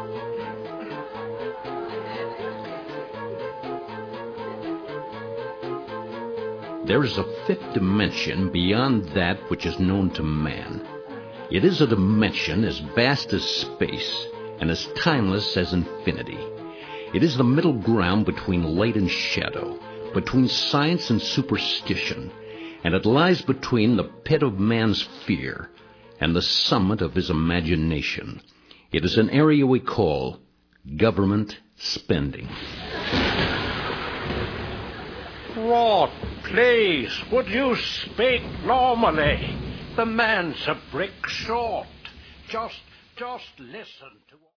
There is a fifth dimension beyond that which is known to man. It is a dimension as vast as space and as timeless as infinity. It is the middle ground between light and shadow, between science and superstition, and it lies between the pit of man's fear and the summit of his imagination. It is an area we call government spending. Rod, please, would you speak normally? The man's a brick short. Just listen to...